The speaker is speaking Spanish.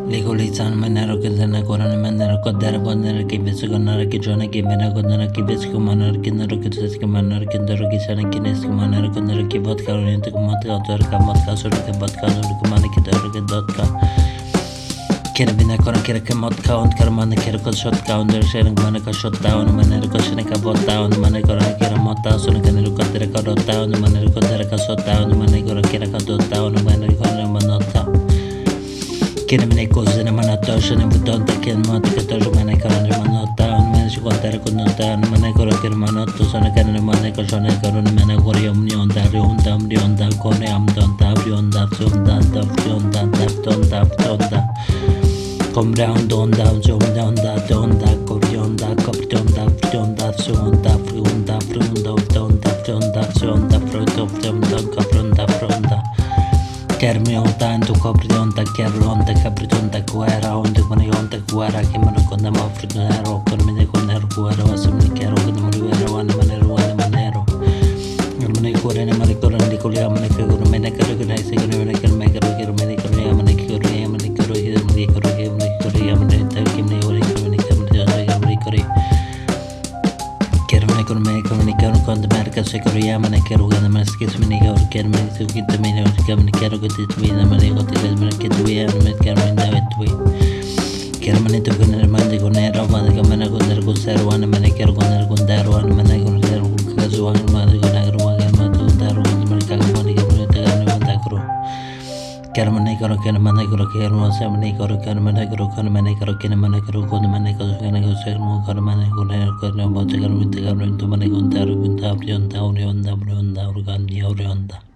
Legalizan manero que se ne corane manero kodere bonere ki vesigonare ki jone ki mena godere ki vesikumanare ki nero ki sesikumanare ki dero ki sene ki nesikumanare ki nero ki vodka oriente ki vodka dero ka vodka suru ki vodka dero ki mane ki dero ki dotka kere bine kora kere ke vodka und kere mane kere ko shot ka und der shene mane ka shot down mane ko shene ka vodka und mane kora kere mota suru ka nero ka dero ka rota und mane ko dero ka shot down mane kora kere ka dota und mane ko manota Kene mene cose ne manata shene butonta ken mata ke tojo mene karane manota mene shikontare kunota mene koro ken manoto sone kene mene ko shone karun mene gori omni onda ri onda kone am donta ri onda sonda tonda komra onda kori onda sonda fronda Kermi onta entu kopridonta kerronta kapridonta kuera onta manionta kuera kimano konda mafridonero kormine konero kuera wasumni kero konda manero wana manero mane kuera ne mane kuera ne kulia mane kuera mane kuera kuera se kuera mane kuera mane kuera mane kuera mane kuera ta kimne ori mane kuera Kermane komunikar konda merka se kuera mane kuera mane skis mane kuera mane sukita mane Kermane kero kuti tuina mane kuti mane ketuia mane kermane davet tui Kermane tu kuner mane kunero mane kumane kuner kuseru ane mane kero kuner kundaru ane mane kuner kukazu ane mane kuner mane kundaru ane mane kagamane kermane tegane mane kuro Kermane kero kermane kuro kermane samane kero kermane kuro kermane kero kermane kuro kermane kuro kermane kuro kermane kuner kermane bote kermane tegane tu mane kundaru kundaru onda organdi orionda